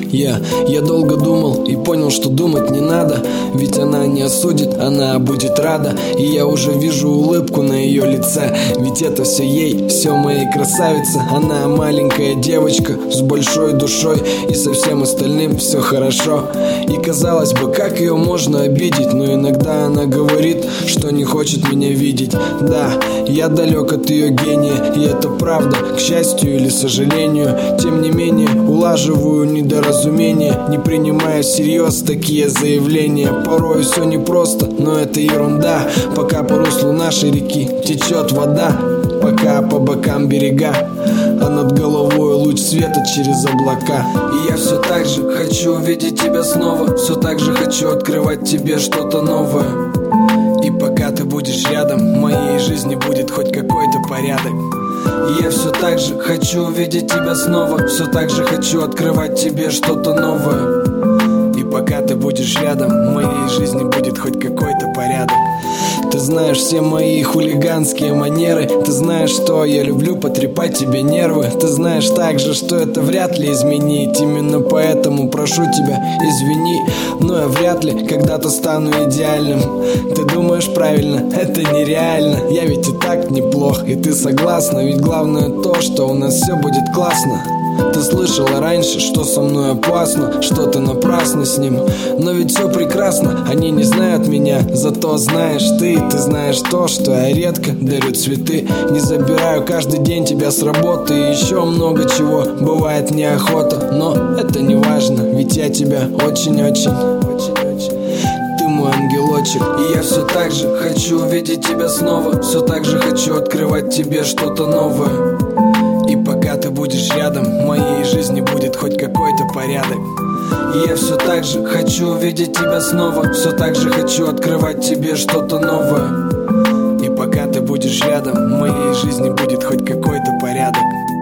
Я долго думал и понял, что думать не надо, ведь она не осудит, она будет рада. И я уже вижу улыбку на ее лице, ведь это все ей, все моей красавице. Она маленькая девочка с большой душой, и со всем остальным все хорошо. И казалось бы, как ее можно обидеть, но иногда она говорит, что не хочет меня видеть. Да, я далек от ее гения, и это правда, к счастью или сожалению. Тем не менее, улаживаю недоразумения, не принимая всерьез такие заявления. Порой все непросто, но это ерунда, пока по руслу нашей реки течет вода, пока по бокам берега, а над головой луч света через облака. И я все так же хочу увидеть тебя снова, все так же хочу открывать тебе что-то новое. И пока ты будешь рядом, в моей жизни будет хоть какой-то порядок. И я все так же хочу увидеть тебя снова, все так же хочу открывать тебе что-то новое. И пока ты будешь рядом, в моей жизни будет хоть какой-то порядок. Ты знаешь все мои хулиганские манеры, ты знаешь, что я люблю потрепать тебе нервы. Ты знаешь также, что это вряд ли изменить. Именно поэтому прошу тебя, извини, но я вряд ли когда-то стану идеальным. Ты думаешь правильно, это нереально. Я ведь и так неплох, и ты согласна. Ведь главное то, что у нас все будет классно. Ты слышала раньше, что со мной опасно, что ты напрасно с ним, но ведь все прекрасно, они не знают меня, зато знаешь ты знаешь то, что я редко дарю цветы. Не забираю каждый день тебя с работы, и еще много чего, бывает неохота, но это не важно, ведь я тебя очень-очень, ты мой ангелочек. И я все так же хочу увидеть тебя снова, все так же хочу открывать тебе что-то новое. И пока ты будешь рядом, в моей жизни будет хоть какой-то порядок. И я все так же хочу увидеть тебя снова, все так же хочу открывать тебе что-то новое. И пока ты будешь рядом, в моей жизни будет хоть какой-то порядок.